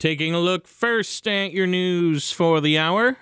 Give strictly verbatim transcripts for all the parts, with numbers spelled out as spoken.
Taking a look first at your news for the hour.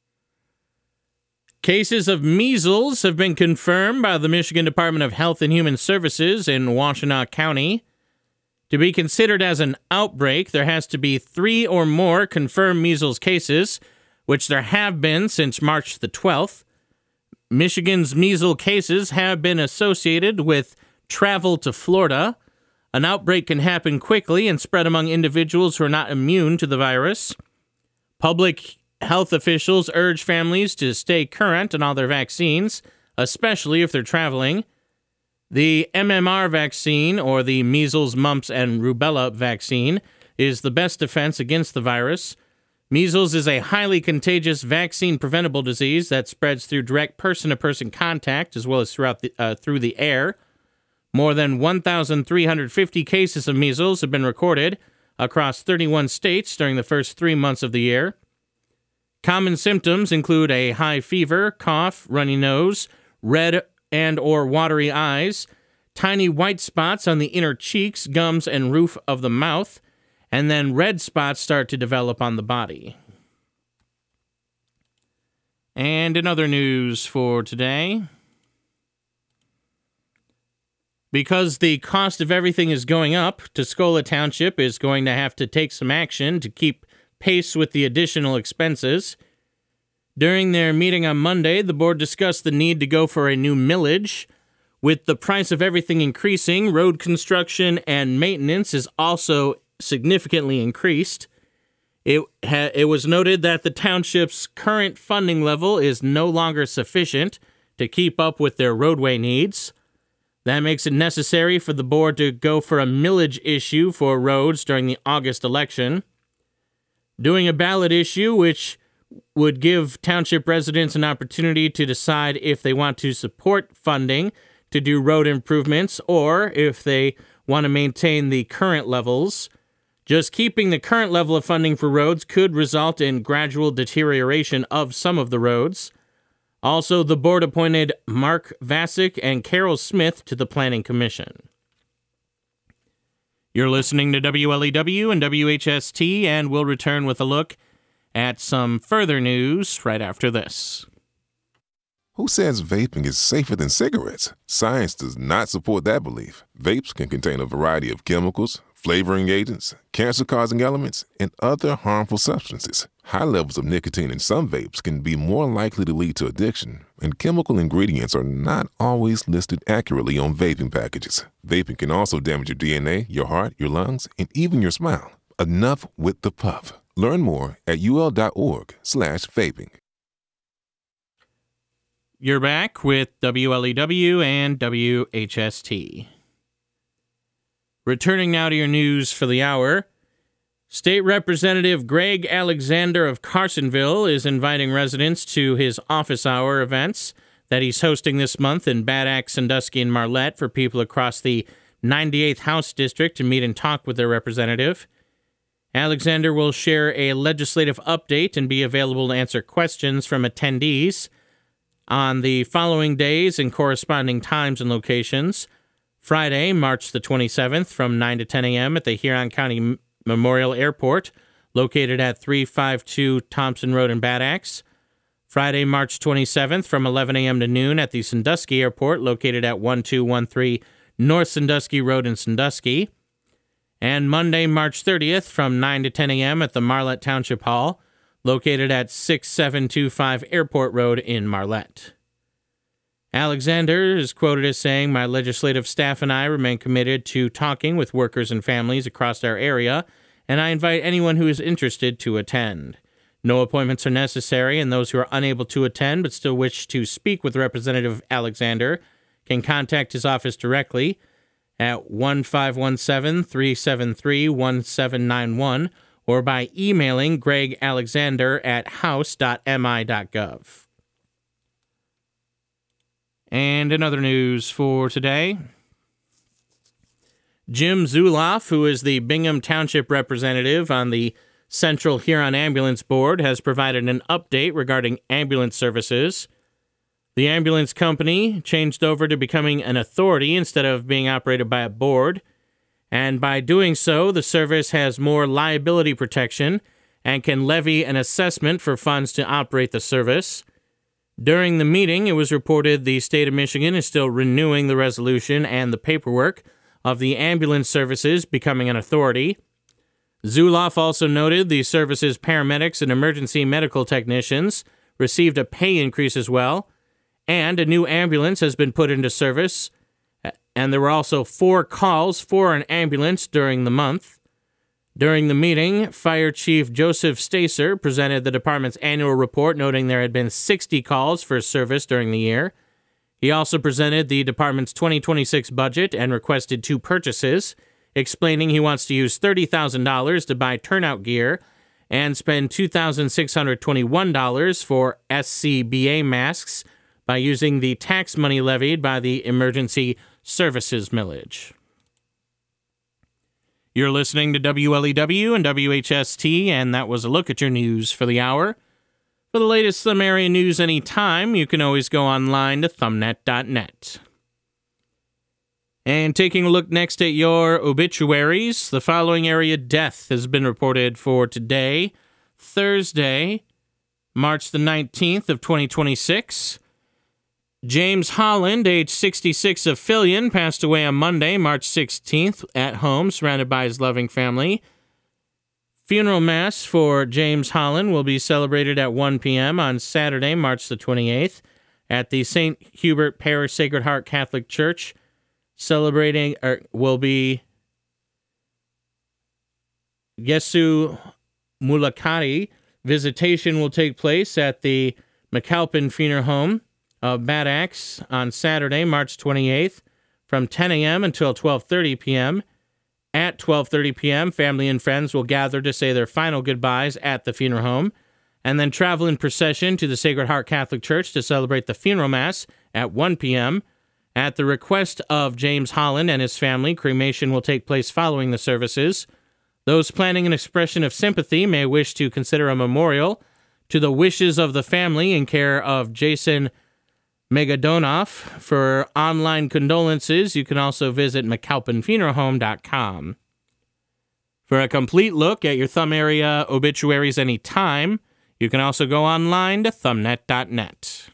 Cases of measles have been confirmed by the Michigan Department of Health and Human Services in Washtenaw County. To be considered as an outbreak, there has to be three or more confirmed measles cases, which there have been since March the twelfth. Michigan's measles cases have been associated with travel to Florida. An outbreak can happen quickly and spread among individuals who are not immune to the virus. Public health officials urge families to stay current on all their vaccines, especially if they're traveling. The M M R vaccine, or the measles, mumps, and rubella vaccine, is the best defense against the virus. Measles is a highly contagious vaccine-preventable disease that spreads through direct person-to-person contact as well as throughout the, uh, through the air. More than one thousand three hundred fifty cases of measles have been recorded across thirty-one states during the first three months of the year. Common symptoms include a high fever, cough, runny nose, red and or watery eyes, tiny white spots on the inner cheeks, gums, and roof of the mouth, and then red spots start to develop on the body. And in other news for today, because the cost of everything is going up, Tuscola Township is going to have to take some action to keep pace with the additional expenses. During their meeting on Monday, the board discussed the need to go for a new millage. With the price of everything increasing, road construction and maintenance is also significantly increased. It ha- it was noted that the township's current funding level is no longer sufficient to keep up with their roadway needs. That makes it necessary for the board to go for a millage issue for roads during the August election. Doing a ballot issue, which would give township residents an opportunity to decide if they want to support funding to do road improvements or if they want to maintain the current levels. Just keeping the current level of funding for roads could result in gradual deterioration of some of the roads. Also, the board appointed Mark Vasick and Carol Smith to the Planning Commission. You're listening to W L E W and W H S T, and we'll return with a look at some further news right after this. Who says vaping is safer than cigarettes? Science does not support that belief. Vapes can contain a variety of chemicals, flavoring agents, cancer-causing elements, and other harmful substances. High levels of nicotine in some vapes can be more likely to lead to addiction, and chemical ingredients are not always listed accurately on vaping packages. Vaping can also damage your D N A, your heart, your lungs, and even your smile. Enough with the puff. Learn more at ul.org slash vaping. You're back with W L E W and W H S T. Returning now to your news for the hour, State Representative Greg Alexander of Carsonville is inviting residents to his office hour events that he's hosting this month in Bad Axe, Sandusky, and Marlette for people across the ninety-eighth House District to meet and talk with their representative. Alexander will share a legislative update and be available to answer questions from attendees on the following days and corresponding times and locations. Friday, March the twenty-seventh, from nine to ten a.m. at the Huron County Memorial Airport, located at three fifty-two Thompson Road in Bad Axe. Friday, March twenty-seventh, from eleven a.m. to noon at the Sandusky Airport, located at twelve thirteen North Sandusky Road in Sandusky. And Monday, March thirtieth, from nine to ten a.m. at the Marlette Township Hall, located at sixty-seven twenty-five Airport Road in Marlette. Alexander is quoted as saying, "My legislative staff and I remain committed to talking with workers and families across our area, and I invite anyone who is interested to attend. No appointments are necessary, and those who are unable to attend but still wish to speak with Representative Alexander can contact his office directly at one five one seven, three seven three, one seven nine one or by emailing Greg Alexander at house dot m i dot gov. And in other news for today, Jim Zuloff, who is the Bingham Township representative on the Central Huron Ambulance Board, has provided an update regarding ambulance services. The ambulance company changed over to becoming an authority instead of being operated by a board. And by doing so, the service has more liability protection and can levy an assessment for funds to operate the service. During the meeting, it was reported the state of Michigan is still renewing the resolution and the paperwork of the ambulance services becoming an authority. Zulauf also noted the service's paramedics and emergency medical technicians received a pay increase as well, and a new ambulance has been put into service, and there were also four calls for an ambulance during the month. During the meeting, Fire Chief Joseph Stacer presented the department's annual report, noting there had been sixty calls for service during the year. He also presented the department's twenty twenty-six budget and requested two purchases, explaining he wants to use thirty thousand dollars to buy turnout gear and spend two thousand six hundred twenty-one dollars for S C B A masks by using the tax money levied by the Emergency Services Millage. You're listening to W L E W and W H S T, and that was a look at your news for the hour. For the latest Thumb Area news anytime, you can always go online to thumbnet dot net. And taking a look next at your obituaries, the following area death has been reported for today, Thursday, March the nineteenth of twenty twenty-six. James Holland, age sixty-six, of Fillion, passed away on Monday, March sixteenth, at home, surrounded by his loving family. Funeral Mass for James Holland will be celebrated at one p.m. on Saturday, March the twenty-eighth, at the Saint Hubert Parish Sacred Heart Catholic Church. Celebrating er, will be Yesu Mulakari. Visitation will take place at the McAlpin Funeral Home of Bad Axe on Saturday, March twenty-eighth, from ten a.m. until twelve thirty p.m. At twelve thirty p.m., family and friends will gather to say their final goodbyes at the funeral home, and then travel in procession to the Sacred Heart Catholic Church to celebrate the funeral mass at one p.m. At the request of James Holland and his family, cremation will take place following the services. Those planning an expression of sympathy may wish to consider a memorial to the wishes of the family in care of Jason Megadonoff. For online condolences, you can also visit mcalpin funeral home dot com. For a complete look at your Thumb Area obituaries anytime, you can also go online to thumbnet dot net.